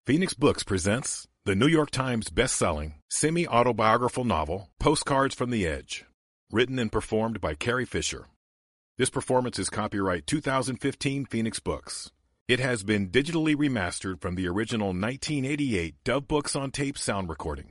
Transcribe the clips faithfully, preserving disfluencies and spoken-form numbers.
Phoenix Books presents the New York Times best-selling, semi-autobiographical novel, Postcards from the Edge, written and performed by Carrie Fisher. This performance is copyright two thousand fifteen Phoenix Books. It has been digitally remastered from the original nineteen eighty-eight Dove Books on Tape sound recording.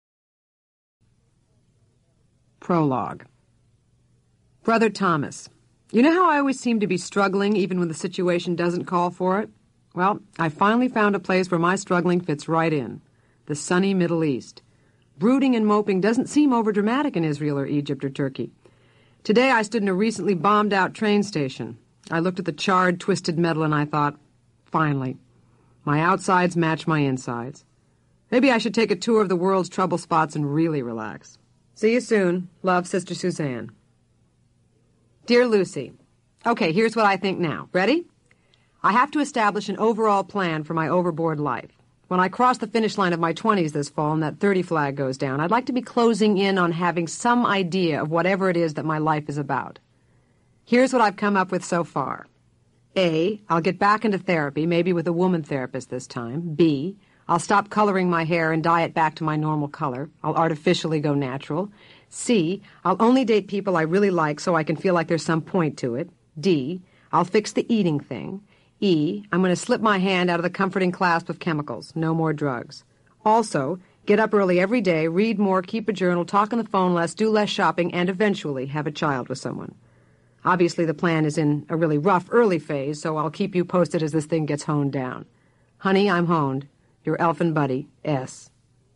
Prologue. Brother Thomas, you know how I always seem to be struggling even when the situation doesn't call for it? Well, I finally found a place where my struggling fits right in. The sunny Middle East. Brooding and moping doesn't seem overdramatic in Israel or Egypt or Turkey. Today I stood in a recently bombed-out train station. I looked at the charred, twisted metal and I thought, finally, my outsides match my insides. Maybe I should take a tour of the world's trouble spots and really relax. See you soon. Love, Sister Suzanne. Dear Lucy, okay, here's what I think now. Ready? I have to establish an overall plan for my overboard life. When I cross the finish line of my twenties this fall and that thirty flag goes down, I'd like to be closing in on having some idea of whatever it is that my life is about. Here's what I've come up with so far. A, I'll get back into therapy, maybe with a woman therapist this time. B, I'll stop coloring my hair and dye it back to my normal color. I'll artificially go natural. C, I'll only date people I really like so I can feel like there's some point to it. D, I'll fix the eating thing. E, I'm going to slip my hand out of the comforting clasp of chemicals. No more drugs. Also, get up early every day, read more, keep a journal, talk on the phone less, do less shopping, and eventually have a child with someone. Obviously, the plan is in a really rough early phase, so I'll keep you posted as this thing gets honed down. Honey, I'm honed. Your elfin buddy, S.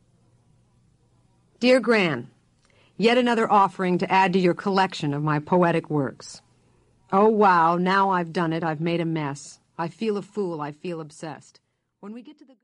Dear Gran, yet another offering to add to your collection of my poetic works. Oh, wow, now I've done it. I've made a mess. I feel a fool. I feel obsessed. When we get to the...